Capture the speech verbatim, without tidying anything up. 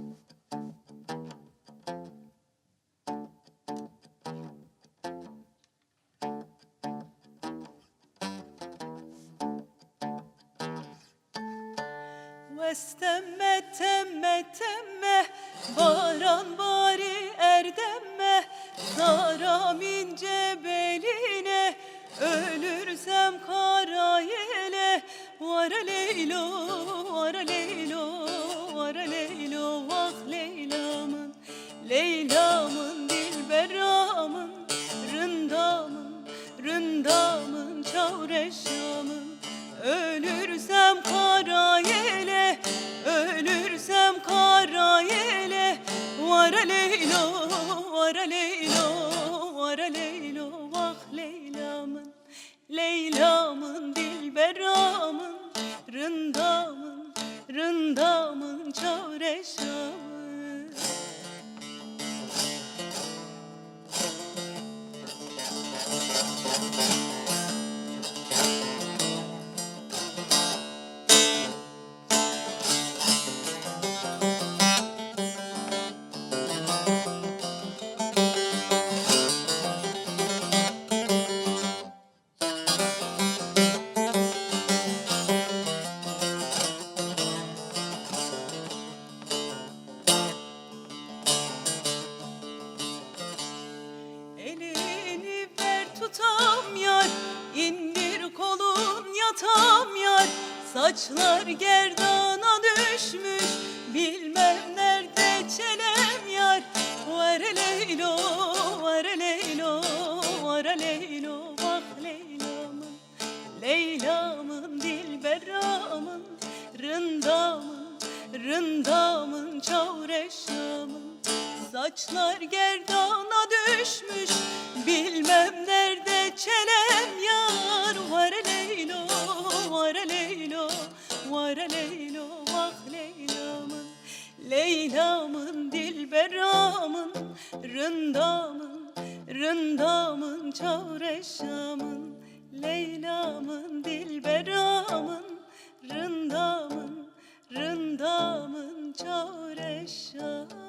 Vestemme temme temme baran bari erdemme zaram ince beline ölürsem kara yele vara leylo vara leylo vara leylo vah Leyla'mın Leyla'mın dilberamın rındamın rındamın çavreşamın ölürsem kara yele ölürsem kara yele vara leylo vara leylo vara leylo vah Leyla'mın Leyla'mın dilberamın rındamın rındamın çavreşamın. Elini ver tutam yar, indir kolun yatam yar. Saçlar gerdana düşmüş, bilmem nerede çenem yar. Vare leylo, vare leylo, vare leylo, vah Leyla'mın Leyla'mın dilberamın rındamın, rındamın çavreşamın. Saçlar gerdana düşmüş, bilmem nerede çenem yar. Vare leylo, vare leylo, vare leylo, vah Leyla'mın Leyla'mın dilberamın rındamın, rındamın çavreşamın. Leyla'mın dilberamın rındamın, rındamın çavreşamın.